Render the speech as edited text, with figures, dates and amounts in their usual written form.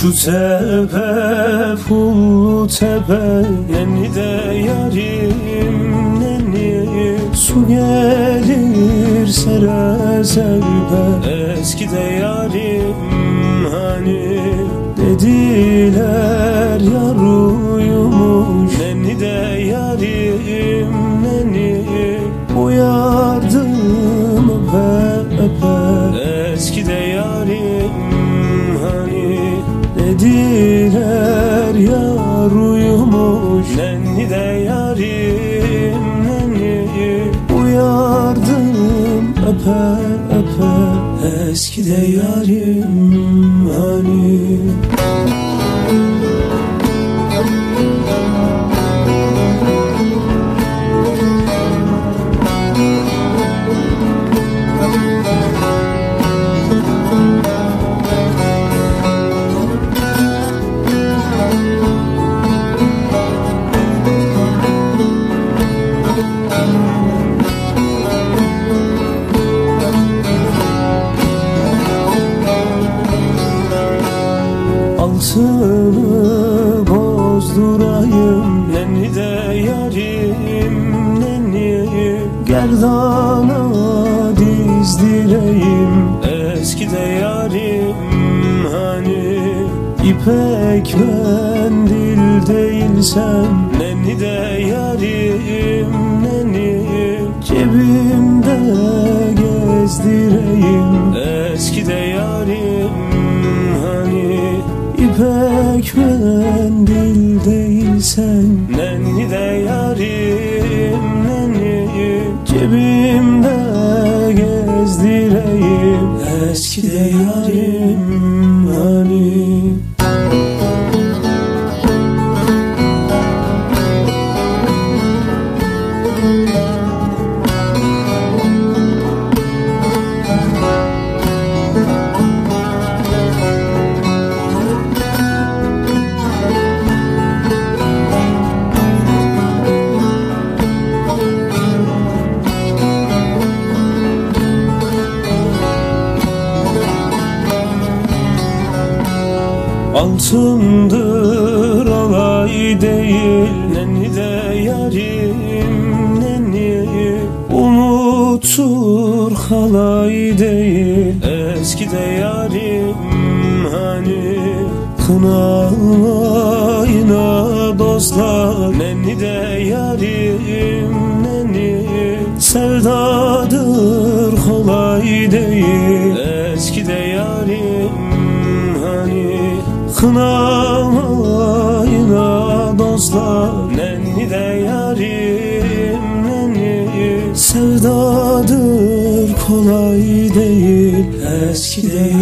Şu tepe pul tepe, nenni de yarim nenni. Su gelir sere serpe, eski de yarim hani. Dediler yar uyumuş, nenni de yarim nenni. Uyardım öpe öpe, eski de yarim hani. Dediler yar uyumuş, nenni de yarim nenni. Uyardım öpe öpe, eski de yarim hani. Altını bozdurayım, nenni de yarim nenni. Gerdana dizdireyim, eski de yarim hani. İpek mendil değilsen, nenni de yarim nenni. Cebimde gezdireyim, eski de yarim hani. İpek mendil değilsen, nenni de yarim nenni. Cebimde gezdireyim, eski de yarim hani. Altındır alay değil, nenni de yarim nenni. Umuttur halay değil, eski de yarim hani. Kınalayına dostlar, nenni de yarim nenni. Sevdadır kolay değil, eski de yarim hani. Kınamayına dostlar, nenni de yarim nenni. Sevdadır kolay değil, eski de